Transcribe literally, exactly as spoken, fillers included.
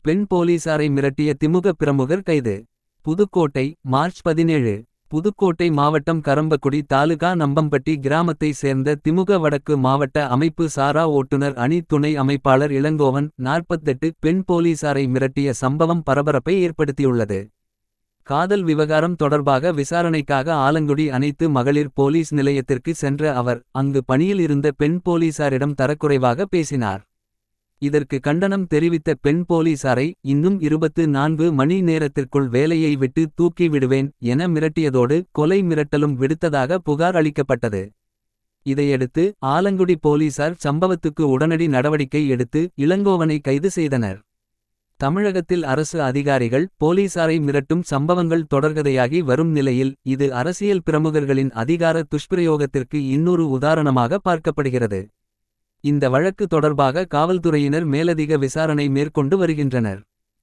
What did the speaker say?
பெண் போலீசாரை மிரட்டிய திமுக பிரமுகர் கைது. புதுக்கோட்டை மார்ச் பதினேழு. புதுக்கோட்டை மாவட்டம் கரம்பக்குடி தாலுகா நம்பம்பட்டி கிராமத்தை சேர்ந்த திமுக வடக்கு மாவட்ட அமைப்பு சாரா ஓட்டுநர் அணி துணை அமைப்பாளர் இளங்கோவன் நாற்பத்தெட்டு பெண் போலீசாரை மிரட்டிய சம்பவம் பரபரப்பை ஏற்படுத்தியுள்ளது. காதல் விவகாரம் தொடர்பாக விசாரணைக்காக ஆலங்குடி அனைத்து மகளிர் போலீஸ் நிலையத்திற்கு சென்ற அவர் அங்கு பணியில் இருந்த பெண் போலீசாரிடம் தரக்குறைவாக பேசினார். இதற்கு கண்டனம் தெரிவித்த பெண் போலீசாரை இன்னும் இருபத்து நான்கு மணி நேரத்திற்குள் வேலையை விட்டு தூக்கி விடுவேன் என மிரட்டியதோடு கொலை மிரட்டலும் விடுத்ததாக புகார் அளிக்கப்பட்டது. இதையடுத்து ஆலங்குடி போலீசார் சம்பவத்துக்கு உடனடி நடவடிக்கை எடுத்து இளங்கோவனை கைது செய்தனர். தமிழகத்தில் அரசு அதிகாரிகள் போலீசாரை மிரட்டும் சம்பவங்கள் தொடர்கதையாகி வரும் நிலையில் இது அரசியல் பிரமுகர்களின் அதிகார துஷ்பிரயோகத்திற்கு இன்னொரு உதாரணமாக பார்க்கப்படுகிறது. இந்த வழக்கு தொடர்பாக காவல்துறையினர் மேலதிக விசாரணை மேற்கொண்டு வருகின்றனர்.